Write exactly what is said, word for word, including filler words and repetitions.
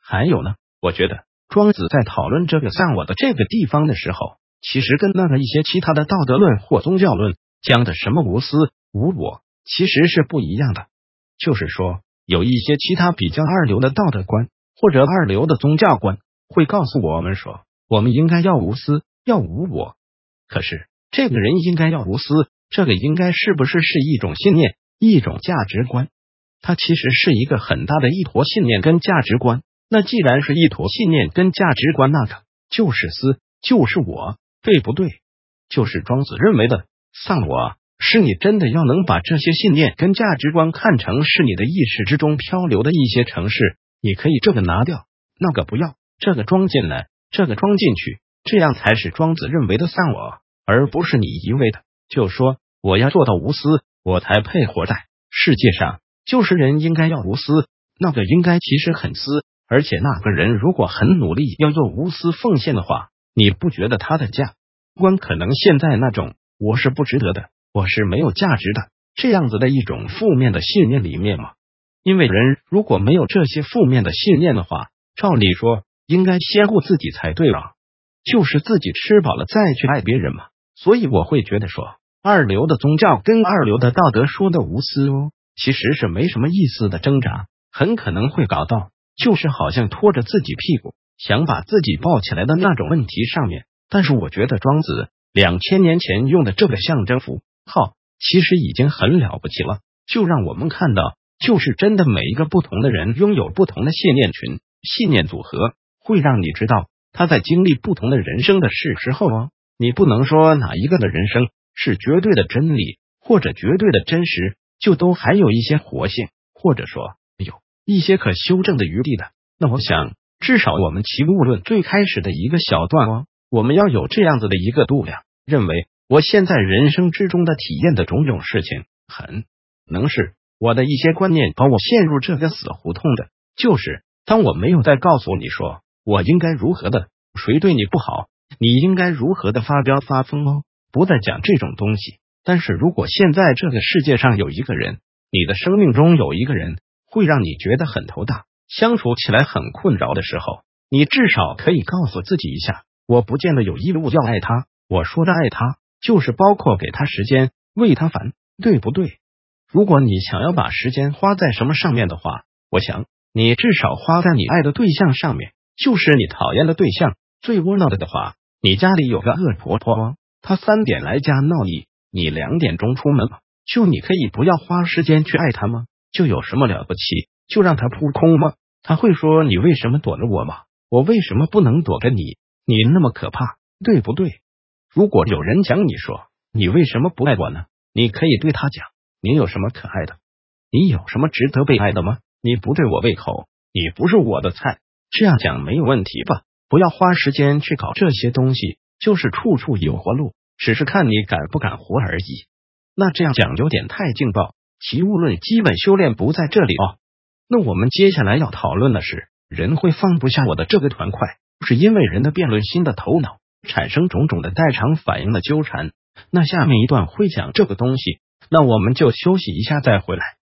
还有呢，我觉得庄子在讨论这个丧我的这个地方的时候，其实跟那个一些其他的道德论或宗教论讲的什么无私无我，其实是不一样的。就是说，有一些其他比较二流的道德观或者二流的宗教观会告诉我们说，我们应该要无私，要无我。可是这个人应该要无私，这个应该是不是是一种信念，一种价值观？它其实是一个很大的一坨信念跟价值观。那既然是一坨信念跟价值观，那个就是私，就是我，对不对？就是庄子认为的丧我，是你真的要能把这些信念跟价值观看成是你的意识之中漂流的一些程式，你可以这个拿掉，那个不要，这个装进来，这个装进去，这样才是庄子认为的丧我，而不是你一味的就说我要做到无私，我才配活在世界上。就是人应该要无私，那个应该其实很私，而且那个人如果很努力要做无私奉献的话，你不觉得他的价观可能现在那种我是不值得的，我是没有价值的这样子的一种负面的信念里面吗？因为人如果没有这些负面的信念的话，照理说应该先顾自己才对了，就是自己吃饱了再去爱别人嘛。所以我会觉得说，二流的宗教跟二流的道德说的无私哦，其实是没什么意思的挣扎，很可能会搞到就是好像拖着自己屁股想把自己抱起来的那种问题上面。但是我觉得庄子两千年前用的这个象征符号其实已经很了不起了，就让我们看到就是真的每一个不同的人拥有不同的信念群，信念组合会让你知道他在经历不同的人生的事时候哦，你不能说哪一个的人生是绝对的真理或者绝对的真实，就都还有一些活性，或者说有一些可修正的余地的。那我想至少我们齐物论最开始的一个小段哦，我们要有这样子的一个度量，认为我现在人生之中的体验的种种事情很能是我的一些观念把我陷入这个死胡同的，就是当我没有再告诉你说我应该如何的，谁对你不好你应该如何的发飙发疯哦，不再讲这种东西。但是如果现在这个世界上有一个人，你的生命中有一个人会让你觉得很头大，相处起来很困扰的时候，你至少可以告诉自己一下，我不见得有义务要爱他，我说的爱他就是包括给他时间，为他烦，对不对？如果你想要把时间花在什么上面的话，我想你至少花在你爱的对象上面，就是你讨厌的对象。最窝囊的的话，你家里有个恶婆婆，她三点来家闹你，你两点钟出门，就你可以不要花时间去爱她吗？就有什么了不起？就让她扑空吗？她会说你为什么躲着我吗？我为什么不能躲着你？你那么可怕，对不对？如果有人讲你说你为什么不爱我呢？你可以对他讲，你有什么可爱的？你有什么值得被爱的吗？你不对我胃口，你不是我的菜，这样讲没有问题吧？不要花时间去搞这些东西，就是处处有活路，只是看你敢不敢活而已。那这样讲有点太劲爆，齐物论基本修炼不在这里哦。那我们接下来要讨论的是，人会放不下我的这个团块，是因为人的辩论心的头脑产生种种的代偿反应的纠缠。那下面一段会讲这个东西，那我们就休息一下再回来。